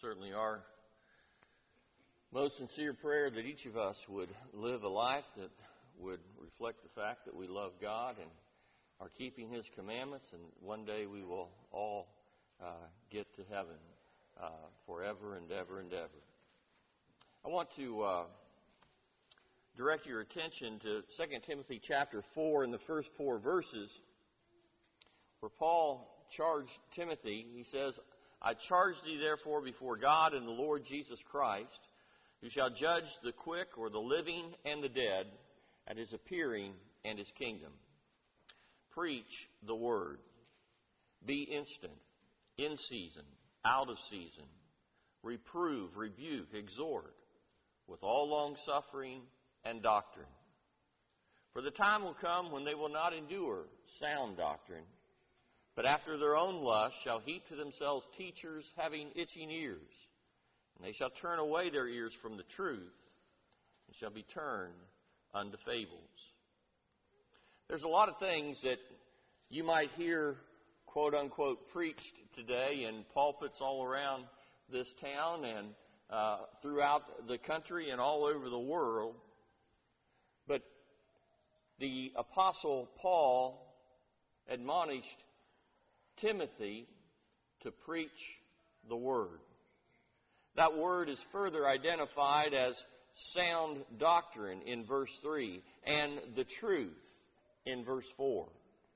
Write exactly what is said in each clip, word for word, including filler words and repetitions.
certainly our most sincere prayer that each of us would live a life that would reflect the fact that we love God and are keeping His commandments, and one day we will all uh, get to heaven uh, forever and ever and ever. I want to uh, direct your attention to Second Timothy chapter four in the first four verses, where Paul charged Timothy. He says, I charge thee therefore before God and the Lord Jesus Christ, who shall judge the quick or the living and the dead at His appearing and His kingdom. Preach the word. Be instant, in season, out of season. Reprove, rebuke, exhort, with all longsuffering and doctrine. For the time will come when they will not endure sound doctrine, but after their own lust shall heap to themselves teachers having itching ears. And they shall turn away their ears from the truth, and shall be turned unto fables. There's a lot of things that you might hear, quote unquote, preached today in pulpits all around this town and uh, throughout the country and all over the world. But the Apostle Paul admonished Timothy to preach the word. That word is further identified as sound doctrine in verse three and the truth in verse four.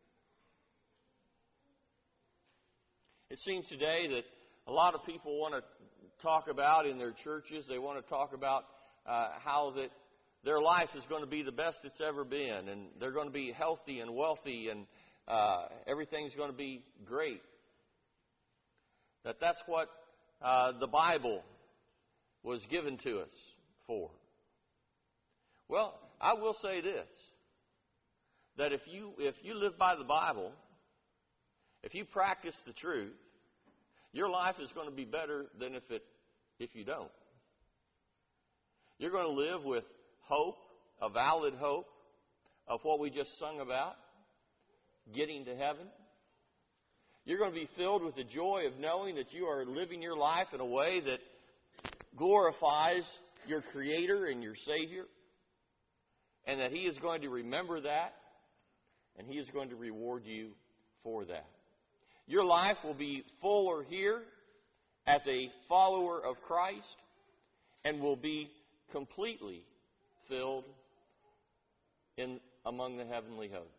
It seems today that a lot of people want to talk about in their churches, they want to talk about uh, how that their life is going to be the best it's ever been, and they're going to be healthy and wealthy, and uh, everything's going to be great. That that's what uh, the Bible was given to us for. Well, I will say this, that if you if you live by the Bible, if you practice the truth, your life is going to be better than if it if you don't. You're going to live with hope, a valid hope of what we just sung about, getting to heaven. You're going to be filled with the joy of knowing that you are living your life in a way that glorifies your Creator and your Savior, and that He is going to remember that, and He is going to reward you for that. Your life will be fuller here as a follower of Christ, and will be completely filled in among the heavenly host.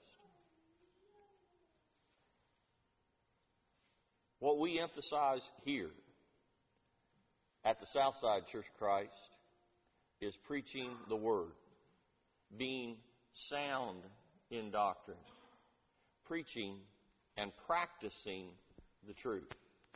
What we emphasize here at the Southside Church of Christ is preaching the Word, being sound in doctrine, preaching and practicing the truth.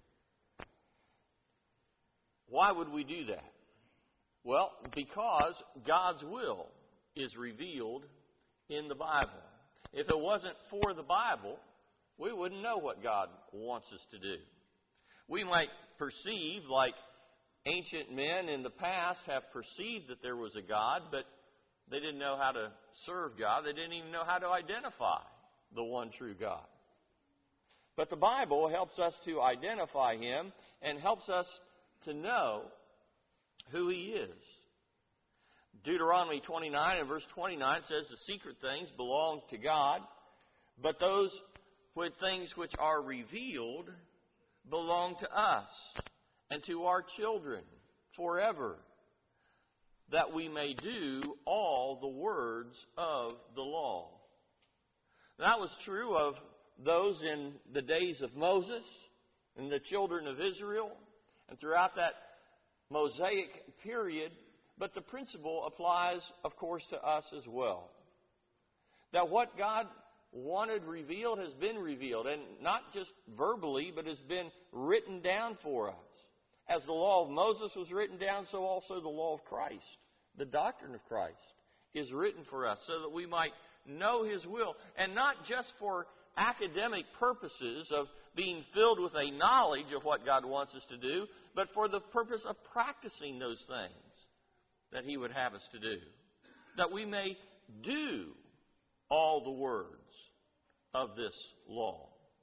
Why would we do that? Well, because God's will is revealed in the Bible. If it wasn't for the Bible, we wouldn't know what God wants us to do. We might perceive, like ancient men in the past have perceived, that there was a God, but they didn't know how to serve God. They didn't even know how to identify the one true God. But the Bible helps us to identify Him and helps us to know who He is. Deuteronomy twenty-nine and verse twenty-nine says the secret things belong to God, but those with things which are revealed belong to us and to our children forever, that we may do all the words of the law. That was true of those in the days of Moses and the children of Israel and throughout that Mosaic period, but the principle applies, of course, to us as well. That what God wanted revealed has been revealed, and not just verbally, but has been written down for us. As the law of Moses was written down, so also the law of Christ, the doctrine of Christ, is written for us so that we might know His will, and not just for academic purposes of being filled with a knowledge of what God wants us to do, but for the purpose of practicing those things that He would have us to do, that we may do all the words of this law.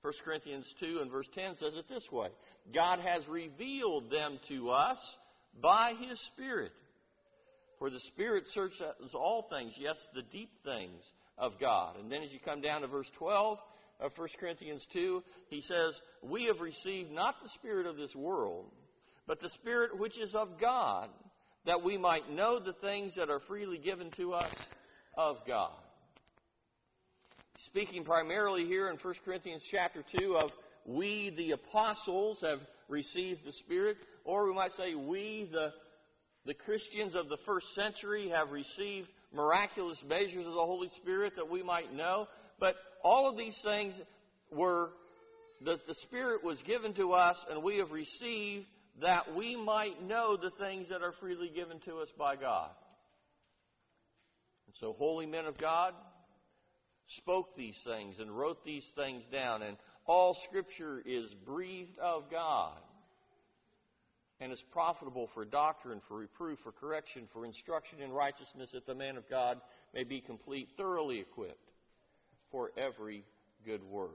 First Corinthians two and verse ten says it this way: God has revealed them to us by His Spirit. For the Spirit searches all things, yes, the deep things of God. And then as you come down to verse twelve of First Corinthians two, he says, we have received not the spirit of this world, but the Spirit which is of God, that we might know the things that are freely given to us of God. Speaking primarily here in First Corinthians chapter two of we, the apostles, have received the Spirit, or we might say we, the, the Christians of the first century, have received miraculous measures of the Holy Spirit that we might know. But all of these things were, that the Spirit was given to us, and we have received that we might know the things that are freely given to us by God. And so holy men of God spoke these things and wrote these things down, and all Scripture is breathed of God and is profitable for doctrine, for reproof, for correction, for instruction in righteousness, that the man of God may be complete, thoroughly equipped for every good work.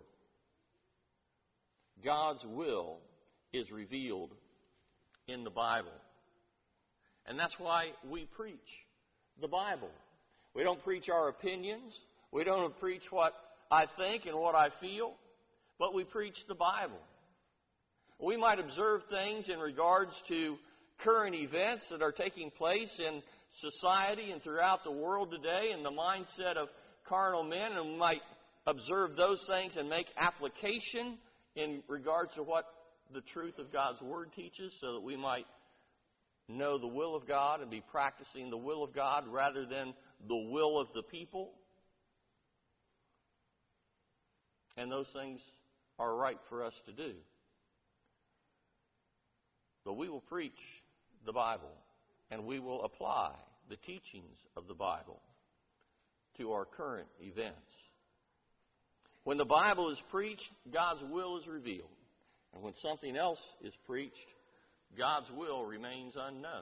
God's will is revealed in the Bible. And that's why we preach the Bible. We don't preach our opinions. We don't preach what I think and what I feel, but we preach the Bible. We might observe things in regards to current events that are taking place in society and throughout the world today in the mindset of carnal men, and we might observe those things and make application in regards to what the truth of God's Word teaches, so that we might know the will of God and be practicing the will of God rather than the will of the people. And those things are right for us to do. But we will preach the Bible, and we will apply the teachings of the Bible to our current events. When the Bible is preached, God's will is revealed. And when something else is preached, God's will remains unknown.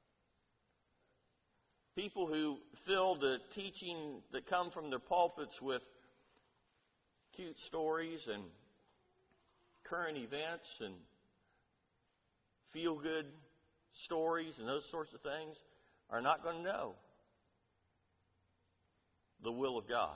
People who fill the teaching that come from their pulpits with cute stories and current events and feel-good stories and those sorts of things are not going to know the will of God.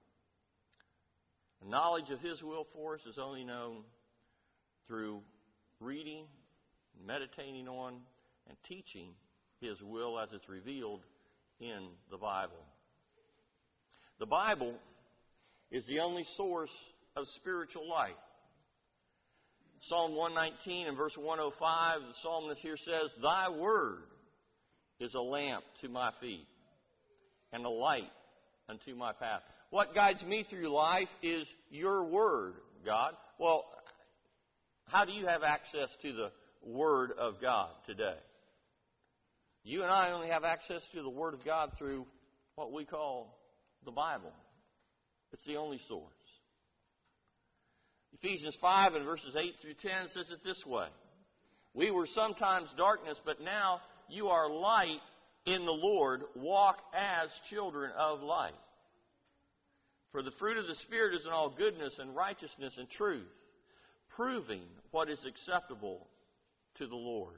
The knowledge of His will for us is only known through reading, meditating on, and teaching His will as it's revealed in the Bible. The Bible is the only source of spiritual light. Psalm one nineteen and verse one oh five, the psalmist here says, Thy word is a lamp to my feet and a light unto my path. What guides me through life is your word, God. Well, how do you have access to the word of God today? You and I only have access to the word of God through what we call the Bible. It's the only source. Ephesians five and verses eight through ten says it this way: We were sometimes darkness, but now you are light in the Lord. Walk as children of light. For the fruit of the Spirit is in all goodness and righteousness and truth, proving what is acceptable to the Lord.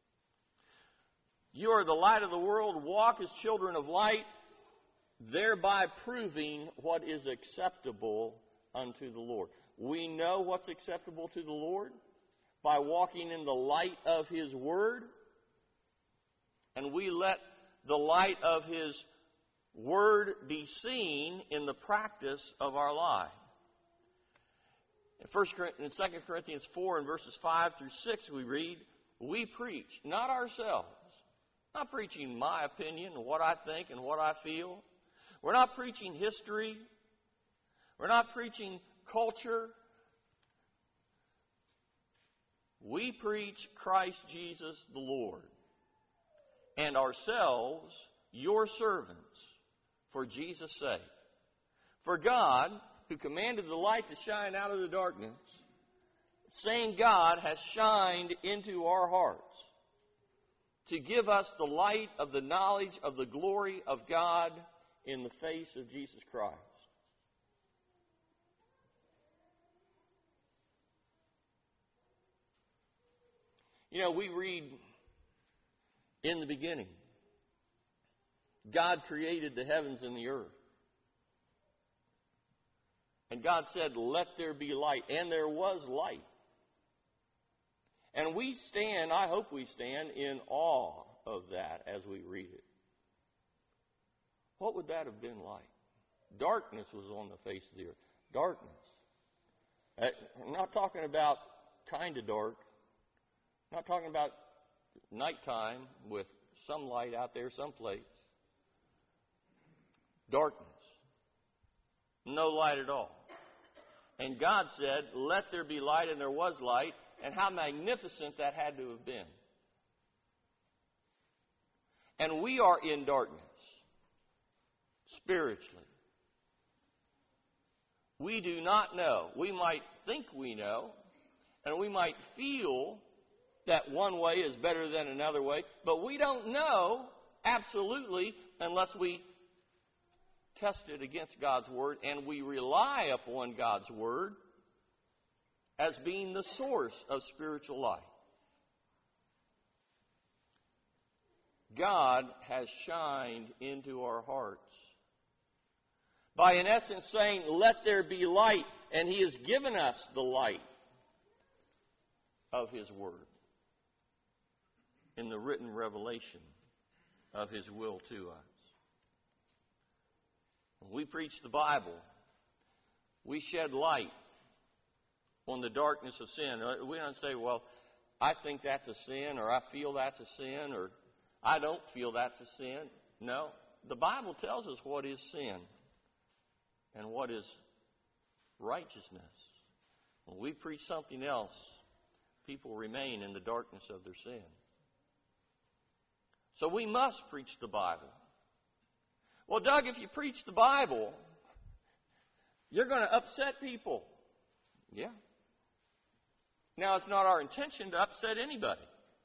You are the light of the world. Walk as children of light, thereby proving what is acceptable unto the Lord. We know what's acceptable to the Lord by walking in the light of His Word, and we let the light of His Word be seen in the practice of our life. In First in Second Corinthians four and verses five through six, we read, we preach, not ourselves. Not preaching my opinion and what I think and what I feel. We're not preaching history. We're not preaching culture. We preach Christ Jesus the Lord, and ourselves your servants for Jesus' sake. For God, who commanded the light to shine out of the darkness, same God has shined into our hearts to give us the light of the knowledge of the glory of God in the face of Jesus Christ. You know, we read in the beginning, God created the heavens and the earth. And God said, let there be light. And there was light. And we stand, I hope we stand, in awe of that as we read it. What would that have been like? Darkness was on the face of the earth. Darkness. Uh, I'm not talking about kind of dark. I'm not talking about nighttime with some light out there someplace. Darkness. No light at all. And God said, let there be light, and there was light. And how magnificent that had to have been. And we are in darkness, spiritually. We do not know. We might think we know, and we might feel that one way is better than another way, but we don't know absolutely unless we test it against God's Word, and we rely upon God's Word as being the source of spiritual life. God has shined into our hearts by, in essence, saying, let there be light, and He has given us the light of His Word in the written revelation of His will to us. When we preach the Bible, we shed light on the darkness of sin. We don't say, well, I think that's a sin, or I feel that's a sin, or I don't feel that's a sin. No, the Bible tells us what is sin and what is righteousness. When we preach something else, people remain in the darkness of their sin. So we must preach the Bible. Well, Doug, if you preach the Bible, you're going to upset people. Yeah. Now, it's not our intention to upset anybody.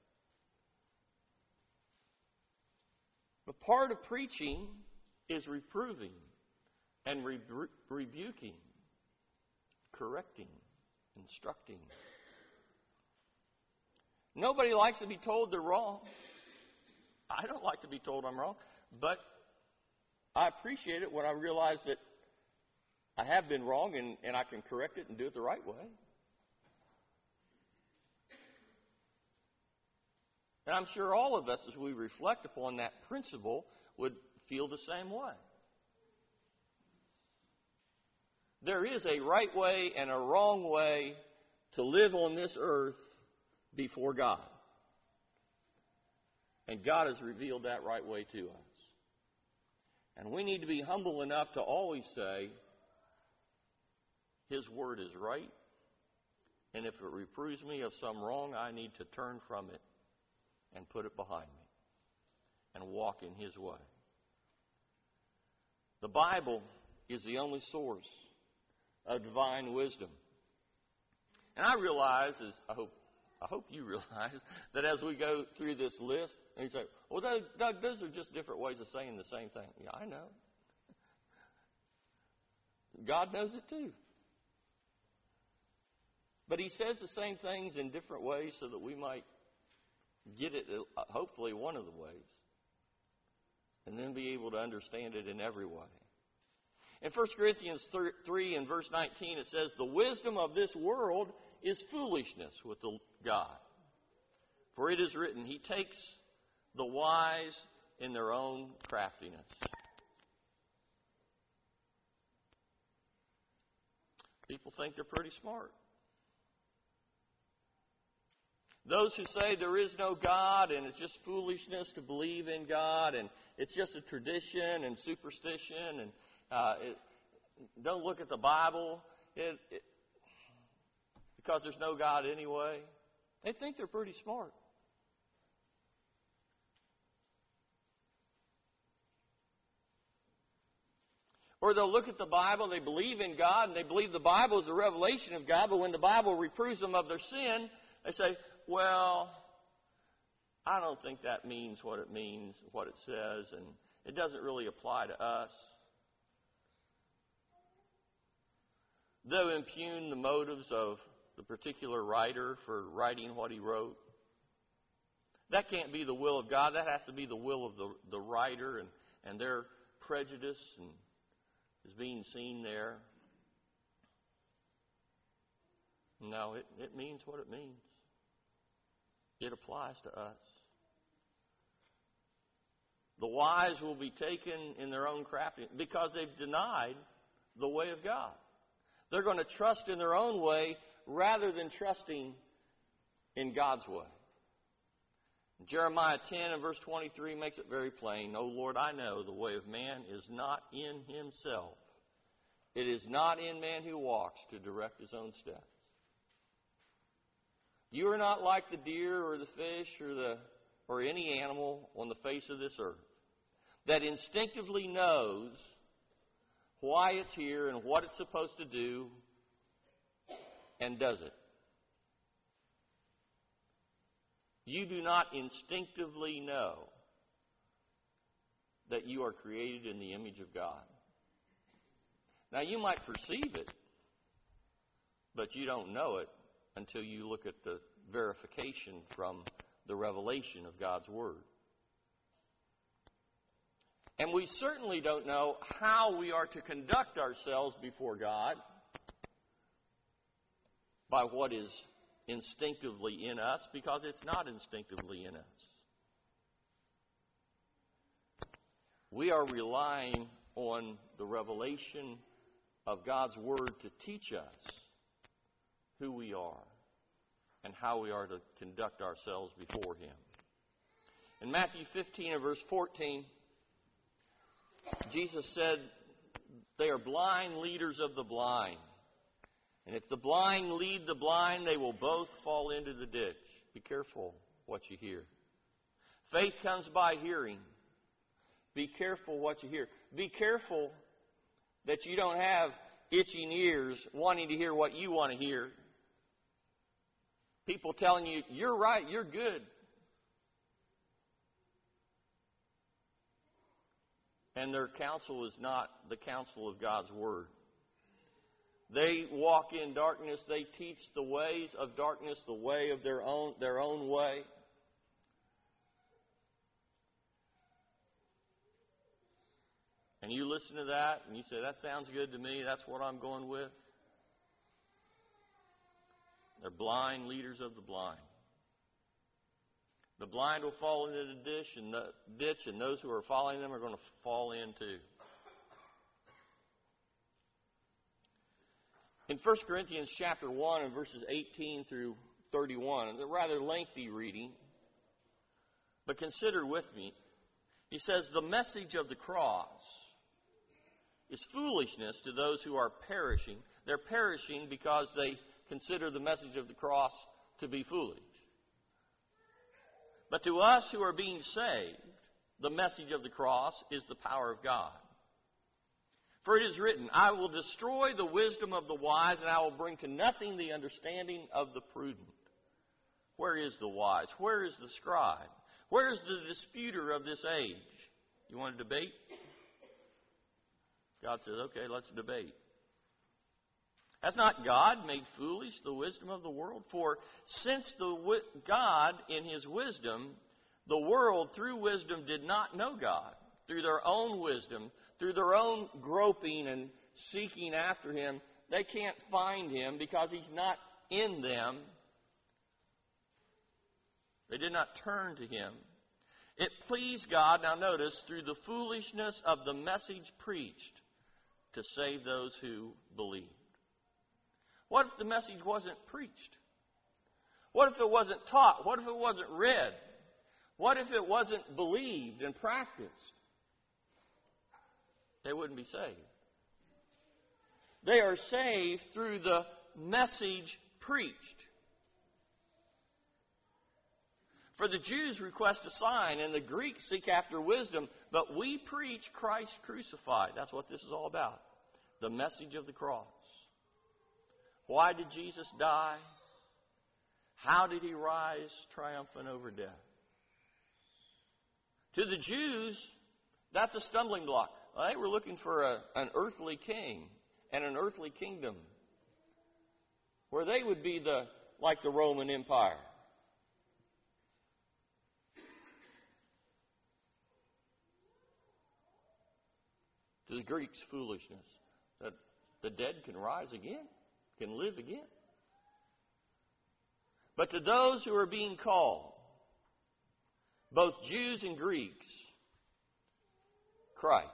But part of preaching is reproving and rebu- rebuking, correcting, instructing. Nobody likes to be told they're wrong. I don't like to be told I'm wrong, but I appreciate it when I realize that I have been wrong and, and I can correct it and do it the right way. And I'm sure all of us, as we reflect upon that principle, would feel the same way. There is a right way and a wrong way to live on this earth before God. And God has revealed that right way to us. And we need to be humble enough to always say, His Word is right, and if it reproves me of some wrong, I need to turn from it and put it behind me and walk in His way. The Bible is the only source of divine wisdom. And I realize, as I hope I hope you realize, that as we go through this list, and you say, well, Doug, Doug, those are just different ways of saying the same thing. Yeah, I know. God knows it too. But He says the same things in different ways so that we might get it, uh, hopefully, one of the ways, and then be able to understand it in every way. In First Corinthians three and verse nineteen, it says, the wisdom of this world is foolishness with the God. For it is written, He takes the wise in their own craftiness. People think they're pretty smart. Those who say there is no God and it's just foolishness to believe in God and it's just a tradition and superstition and uh, it, don't look at the Bible it, it, because there's no God anyway. They think they're pretty smart. Or they'll look at the Bible, they believe in God, and they believe the Bible is a revelation of God, but when the Bible reproves them of their sin, they say, well, I don't think that means what it means, what it says, and it doesn't really apply to us. They'll impugn the motives of the particular writer for writing what he wrote. That can't be the will of God. That has to be the will of the, the writer, and, and their prejudice and is being seen there. No, it, it means what it means. It applies to us. The wise will be taken in their own craftiness because they've denied the way of God. They're going to trust in their own way rather than trusting in God's way. Jeremiah ten and verse twenty-three makes it very plain. O Lord, I know the way of man is not in himself. It is not in man who walks to direct his own steps. You are not like the deer or the fish or the or any animal on the face of this earth that instinctively knows why it's here and what it's supposed to do and does it. You do not instinctively know that you are created in the image of God. Now, you might perceive it, but you don't know it until you look at the verification from the revelation of God's Word. And we certainly don't know how we are to conduct ourselves before God by what is instinctively in us, because it's not instinctively in us. We are relying on the revelation of God's Word to teach us who we are and how we are to conduct ourselves before Him. In Matthew fifteen and verse fourteen, Jesus said, they are blind leaders of the blind. And if the blind lead the blind, they will both fall into the ditch. Be careful what you hear. Faith comes by hearing. Be careful what you hear. Be careful that you don't have itching ears wanting to hear what you want to hear. People telling you, you're right, you're good. And their counsel is not the counsel of God's Word. They walk in darkness. They teach the ways of darkness, the way of their own, their own way. And you listen to that and you say, that sounds good to me. That's what I'm going with. They're blind leaders of the blind. The blind will fall into the ditch, and the ditch, and those who are following them are going to fall in too. In First Corinthians chapter one and verses eighteen through thirty-one, it's a rather lengthy reading, but consider with me. He says, the message of the cross is foolishness to those who are perishing. They're perishing because they consider the message of the cross to be foolish. But to us who are being saved, the message of the cross is the power of God. For it is written, I will destroy the wisdom of the wise, and I will bring to nothing the understanding of the prudent. Where is the wise? Where is the scribe? Where is the disputer of this age? You want to debate? God says, okay, let's debate. Has not God made foolish the wisdom of the world? For since the God in His wisdom, the world through wisdom did not know God, through their own wisdom, through their own groping and seeking after Him, they can't find Him because He's not in them. They did not turn to Him. It pleased God, now notice, through the foolishness of the message preached to save those who believe. What if the message wasn't preached? What if it wasn't taught? What if it wasn't read? What if it wasn't believed and practiced? They wouldn't be saved. They are saved through the message preached. For the Jews request a sign, and the Greeks seek after wisdom, but we preach Christ crucified. That's what this is all about. The message of the cross. Why did Jesus die? How did He rise triumphant over death? To the Jews, that's a stumbling block. Well, they were looking for a, an earthly king and an earthly kingdom where they would be the like the Roman Empire. To the Greeks, foolishness. That the dead can rise again, can live again. But to those who are being called, both Jews and Greeks, Christ,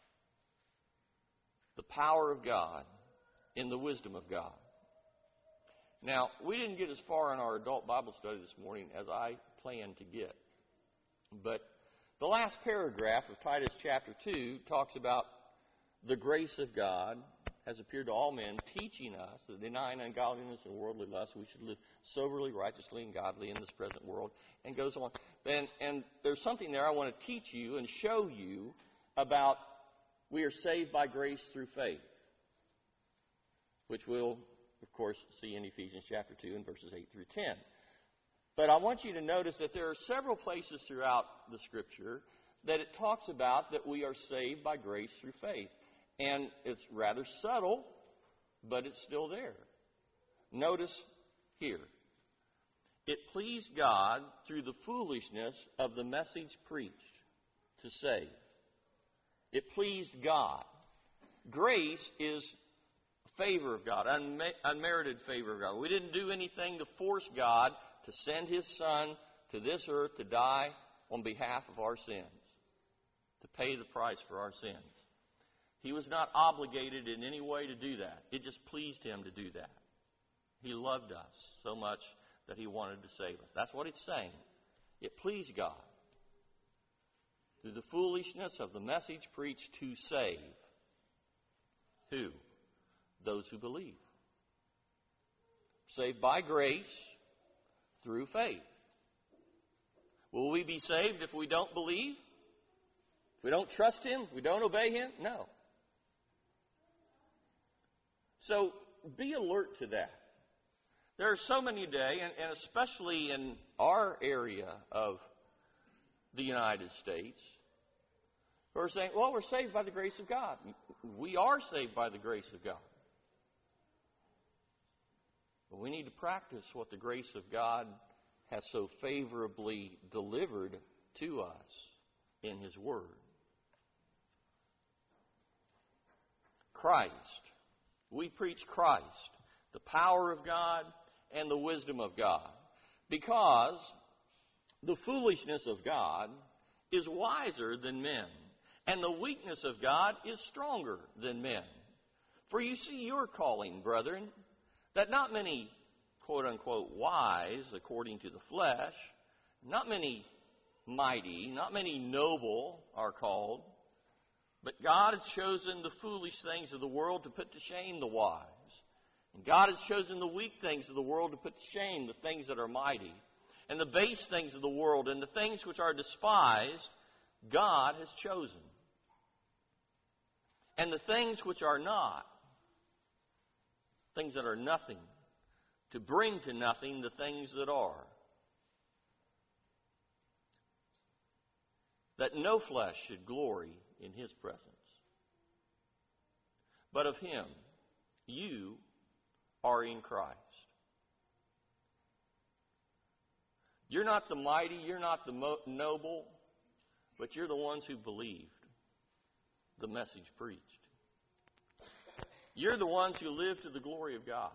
the power of God in the wisdom of God. Now, we didn't get as far in our adult Bible study this morning as I planned to get. But the last paragraph of Titus chapter two talks about the grace of God has appeared to all men, teaching us that denying ungodliness and worldly lust, we should live soberly, righteously, and godly in this present world, and goes on. And, and there's something there I want to teach you and show you about we are saved by grace through faith, which we'll, of course, see in Ephesians chapter two and verses eight through ten. But I want you to notice that there are several places throughout the Scripture that it talks about that we are saved by grace through faith. And it's rather subtle, but it's still there. Notice here. It pleased God through the foolishness of the message preached to save. It pleased God. Grace is favor of God, unmerited favor of God. We didn't do anything to force God to send His Son to this earth to die on behalf of our sins, to pay the price for our sins. He was not obligated in any way to do that. It just pleased Him to do that. He loved us so much that He wanted to save us. That's what it's saying. It pleased God through the foolishness of the message preached to save. Who? Those who believe. Saved by grace through faith. Will we be saved if we don't believe? If we don't trust Him? If we don't obey Him? No. So be alert to that. There are so many today, and, and especially in our area of the United States, who are saying, well, we're saved by the grace of God. We are saved by the grace of God. But we need to practice what the grace of God has so favorably delivered to us in His Word. Christ. We preach Christ, the power of God and the wisdom of God, because the foolishness of God is wiser than men, and the weakness of God is stronger than men. For you see your calling, brethren, that not many, quote-unquote, wise according to the flesh, not many mighty, not many noble are called, but God has chosen the foolish things of the world to put to shame the wise. And God has chosen the weak things of the world to put to shame the things that are mighty. And the base things of the world and the things which are despised, God has chosen. And the things which are not, things that are nothing, to bring to nothing the things that are. That no flesh should glory in His presence. But of Him, you are in Christ. You're not the mighty, you're not the mo- noble, but you're the ones who believed the message preached. You're the ones who live to the glory of God.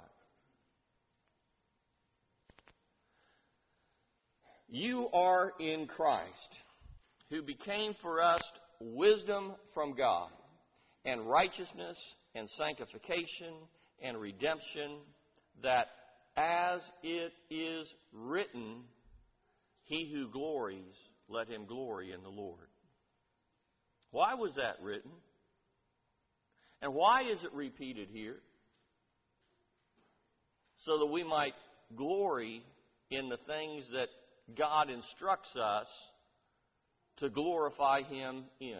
You are in Christ, who became for us wisdom from God, and righteousness, and sanctification, and redemption, that as it is written, he who glories, let him glory in the Lord. Why was that written? And why is it repeated here? So that we might glory in the things that God instructs us to glorify Him in.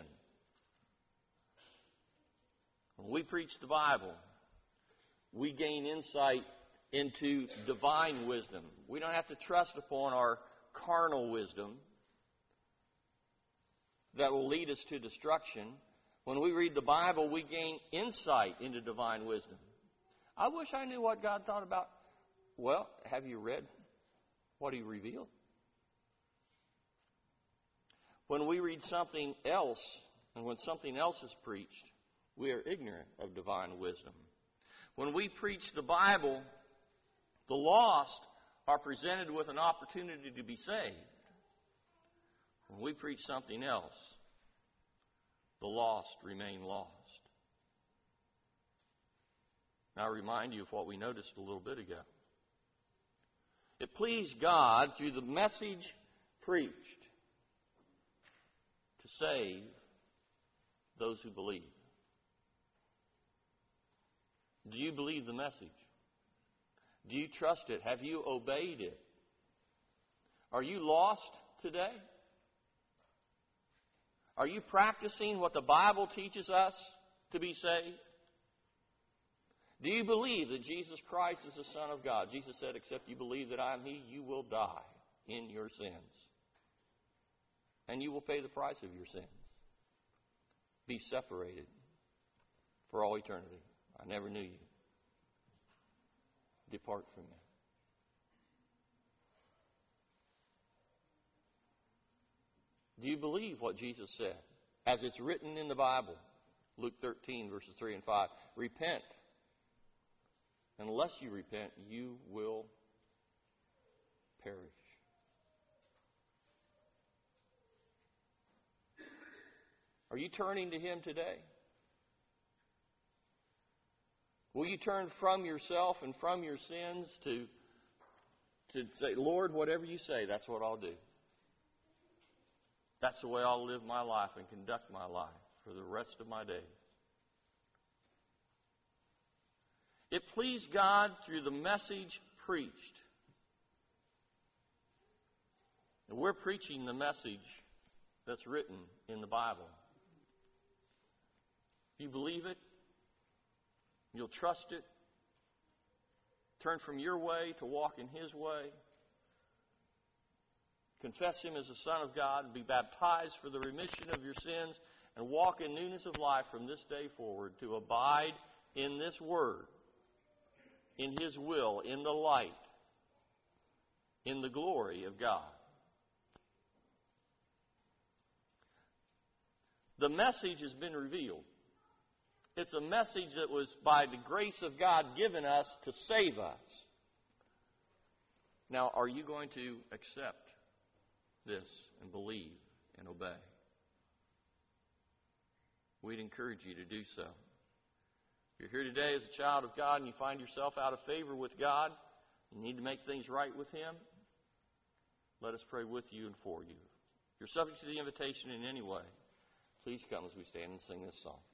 When we preach the Bible, we gain insight into divine wisdom. We don't have to trust upon our carnal wisdom that will lead us to destruction. When we read the Bible, we gain insight into divine wisdom. I wish I knew what God thought about. Well, have you read what He revealed? When we read something else, and when something else is preached, we are ignorant of divine wisdom. When we preach the Bible, the lost are presented with an opportunity to be saved. When we preach something else, the lost remain lost. Now I remind you of what we noticed a little bit ago. It pleased God through the message preached to save those who believe. Do you believe the message? Do you trust it? Have you obeyed it? Are you lost today? Are you practicing what the Bible teaches us to be saved? Do you believe that Jesus Christ is the Son of God? Jesus said, except you believe that I am He, you will die in your sins. And you will pay the price of your sins. Be separated for all eternity. I never knew you. Depart from me. Do you believe what Jesus said? As it's written in the Bible, Luke thirteen, verses three and five. Repent. Unless you repent, you will perish. Are you turning to Him today? Will you turn from yourself and from your sins to, to say, Lord, whatever you say, that's what I'll do. That's the way I'll live my life and conduct my life for the rest of my days. It pleased God through the message preached. And we're preaching the message that's written in the Bible. You believe it? You'll trust it. Turn from your way to walk in His way. Confess Him as the Son of God. Be baptized for the remission of your sins. And walk in newness of life from this day forward to abide in this Word, in His will, in the light, in the glory of God. The message has been revealed. It's a message that was by the grace of God given us to save us. Now, are you going to accept this and believe and obey? We'd encourage you to do so. If you're here today as a child of God and you find yourself out of favor with God, you need to make things right with Him, let us pray with you and for you. If you're subject to the invitation in any way, please come as we stand and sing this song.